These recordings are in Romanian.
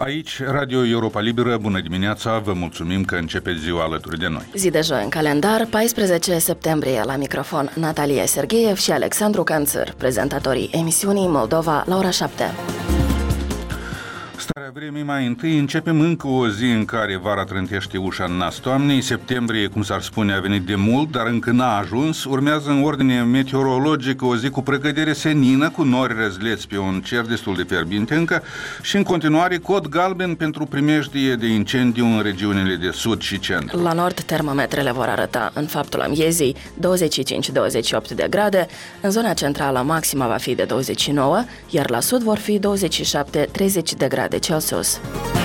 Aici, Radio Europa Liberă, bună dimineața, vă mulțumim că începeți ziua alături de noi. Zi de joi în calendar, 14 septembrie, la microfon Natalia Sergeev și Alexandru Canțăr, prezentatorii emisiunii Moldova la ora 7. Starea vremii mai întâi, începem încă o zi în care vara trântește ușa în nas toamnei. Septembrie, cum s-ar spune, a venit de mult, dar încă n-a ajuns. Urmează în ordine meteorologică o zi cu precădere senină, cu nori răzleți pe un cer destul de fierbinte încă și în continuare cod galben pentru primejdie de incendiu în regiunile de sud și centru. La nord, termometrele vor arăta în faptul amiezii 25-28 de grade, în zona centrală maxima va fi de 29, iar la sud vor fi 27-30 de grade Celsius.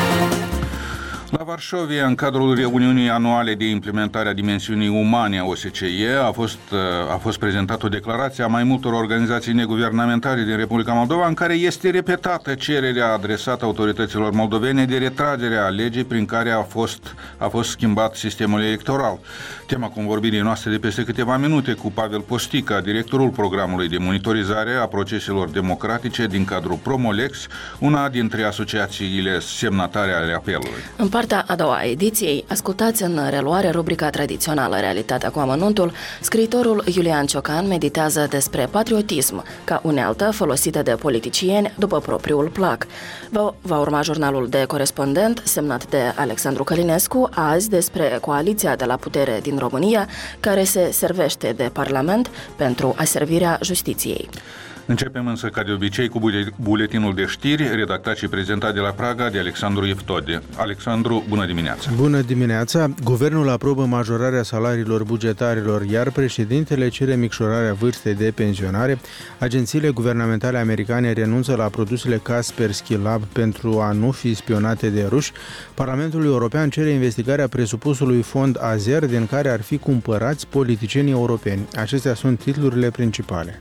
La Varșovia, în cadrul reuniunii anuale de implementare a dimensiunii umane a OSCE, a fost prezentată o declarație a mai multor organizații neguvernamentale din Republica Moldova, în care este repetată cererea adresată autorităților moldovene de retragerea legii prin care a fost schimbat sistemul electoral. Tema convorbirii noastre de peste câteva minute cu Pavel Postică, directorul programului de monitorizare a proceselor democratice din cadrul Promolex, una dintre asociațiile semnatare ale apelului. În partea a doua a ediției, ascultați în reluare rubrica tradițională Realitatea cu amănuntul. Scriitorul Iulian Ciocan meditează despre patriotism ca unealtă folosită de politicieni după propriul plac. Va urma jurnalul de corespondent semnat de Alexandru Călinescu, azi despre coaliția de la putere din România, care se servește de Parlament pentru aservirea justiției. Începem însă, ca de obicei, cu buletinul de știri, redactat și prezentat de la Praga de Alexandru Eftode. Alexandru, bună dimineața! Bună dimineața! Guvernul aprobă majorarea salariilor bugetarilor, iar președintele cere micșorarea vârstei de pensionare. Agențiile guvernamentale americane renunță la produsele Kaspersky Lab pentru a nu fi spionate de ruși. Parlamentul European cere investigarea presupusului fond Azer, din care ar fi cumpărați politicienii europeni. Acestea sunt titlurile principale.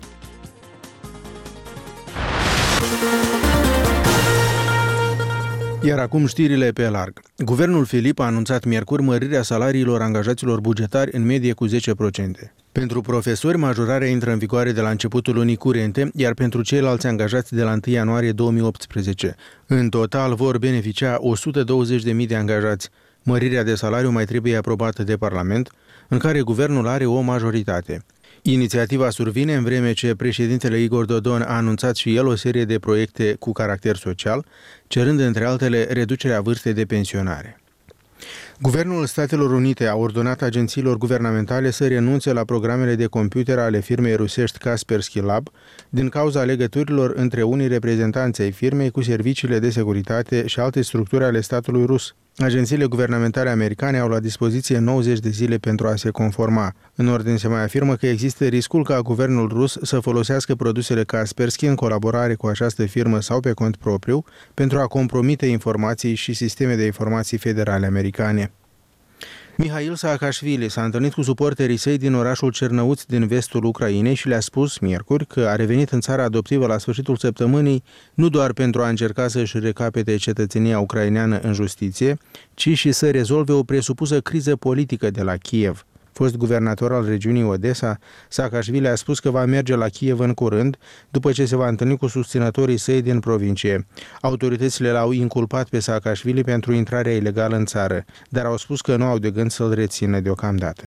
Iar acum știrile pe larg. Guvernul Filip a anunțat miercuri mărirea salariilor angajaților bugetari în medie cu 10%. Pentru profesori, majorarea intră în vigoare de la începutul lunii curente, iar pentru ceilalți angajați de la 1 ianuarie 2018. În total vor beneficia 120.000 de angajați. Mărirea de salariu mai trebuie aprobată de Parlament, în care guvernul are o majoritate. Inițiativa survine în vreme ce președintele Igor Dodon a anunțat și el o serie de proiecte cu caracter social, cerând între altele reducerea vârstei de pensionare. Guvernul Statelor Unite a ordonat agențiilor guvernamentale să renunțe la programele de computer ale firmei rusești Kaspersky Lab din cauza legăturilor între unii reprezentanți ai firmei cu serviciile de securitate și alte structuri ale statului rus. Agențiile guvernamentale americane au la dispoziție 90 de zile pentru a se conforma. În ordine se mai afirmă că există riscul ca guvernul rus să folosească produsele Kaspersky în colaborare cu această firmă sau pe cont propriu pentru a compromite informații și sisteme de informații federale americane. Mihail Saakashvili s-a întâlnit cu suporterii săi din orașul Cernăuț din vestul Ucrainei și le-a spus miercuri că a revenit în țara adoptivă la sfârșitul săptămânii nu doar pentru a încerca să-și recapete cetățenia ucraineană în justiție, ci și să rezolve o presupusă criză politică de la Kiev. Fost guvernator al regiunii Odessa, Saakashvili a spus că va merge la Kiev în curând, după ce se va întâlni cu susținătorii săi din provincie. Autoritățile l-au inculpat pe Saakashvili pentru intrarea ilegală în țară, dar au spus că nu au de gând să-l rețină deocamdată.